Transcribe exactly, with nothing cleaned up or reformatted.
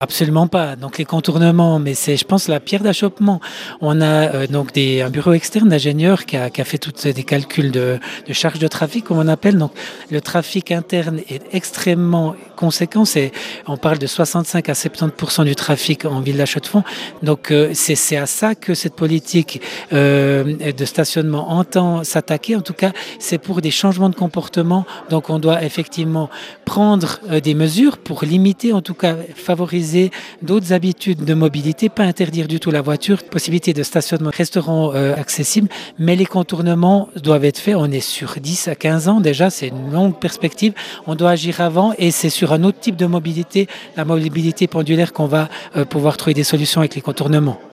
Absolument pas. Donc les contournements, mais c'est, je pense, la pierre d'achoppement. On a euh, donc des, un bureau externe d'ingénieurs qui a, qui a fait tous des calculs de, de charge de trafic, comme on appelle. Donc le trafic interne est extrêmement conséquent. C'est, on parle de soixante-cinq à soixante-dix pour cent du trafic en ville d'Achaux-de-Fonds. Donc euh, c'est, c'est à ça que cette politique euh, de stationnement entend s'attaquer. En tout cas, c'est pour des changements de comportement. Donc on doit effectivement prendre euh, des mesures pour limiter, en tout cas favoriser d'autres habitudes de mobilité, pas interdire du tout la voiture, possibilités de stationnement resteront euh, accessibles, mais les contournements doivent être faits. On est sur dix à quinze ans déjà, c'est une longue perspective. On doit agir avant et c'est sur un autre type de mobilité, la mobilité pendulaire, qu'on va euh, pouvoir trouver des solutions avec les contournements.